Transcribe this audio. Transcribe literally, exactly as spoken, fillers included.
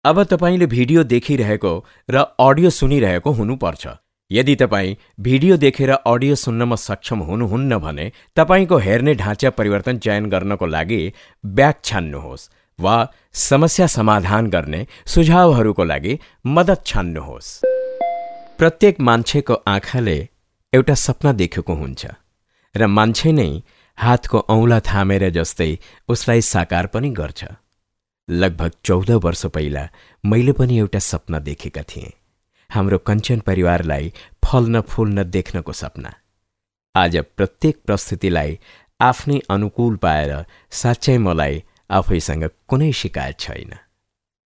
अब तपाईले भिडियो देखिरहेको र अडियो सुनिरहेको हुनुपर्छ। यदि तपाईँ भिडियो देखेर अडियो सुन्नमा सक्षम हुनुहुन्न भने तपाईको हेर्ने ढाँचा परिवर्तन चयन गर्नको लागि ब्याक छान्नुहोस् वा समस्या समाधान गर्ने सुझावहरूको लागि मद्दत छान्नुहोस्। प्रत्येक मान्छेको आँखाले एउटा सपना देखेको हुन्छ र मान्छे नै हातको औँला थामेर जस्तै उसलाई साकार पनि गर्छ। लगभग चौध वर्ष पहिला मैले पनि एउटा सपना देखेका थिएँ, हाम्रो कञ्चन परिवारलाई फल्न फुल्न देख्नको सपना। आज प्रत्येक परिस्थितिलाई आफ्नै अनुकूल पाएर साँच्चै मलाई आफैसँग कुनै शिकायत छैन।